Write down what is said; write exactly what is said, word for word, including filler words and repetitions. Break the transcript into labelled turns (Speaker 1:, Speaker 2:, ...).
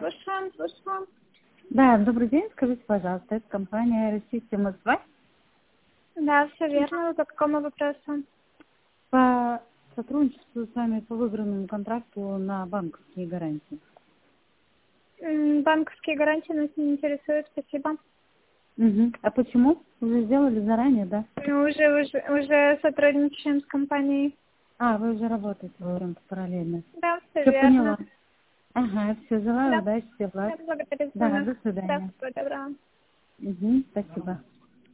Speaker 1: слушаем, слушаем.
Speaker 2: Да, добрый день. Скажите, пожалуйста, это компания Аэросистема связь
Speaker 1: Да, все верно. По какому вопросу?
Speaker 2: по сотрудничеству с вами по выигранному контракту на банковские гарантии.
Speaker 1: М, Банковские гарантии нас не интересуют, спасибо.
Speaker 2: Угу. А почему? Уже сделали заранее, да?
Speaker 1: Мы уже, уже, уже сотрудничаем с компанией.
Speaker 2: А, вы уже работаете в рынке параллельно.
Speaker 1: Да, все
Speaker 2: Все
Speaker 1: верно.
Speaker 2: поняла. Ага, все, желаю
Speaker 1: Да,
Speaker 2: удачи, всех благ.
Speaker 1: да, благодарю за
Speaker 2: Да,
Speaker 1: звонок.
Speaker 2: до
Speaker 1: Да,
Speaker 2: свидания.
Speaker 1: всего доброго.
Speaker 2: Угу, спасибо.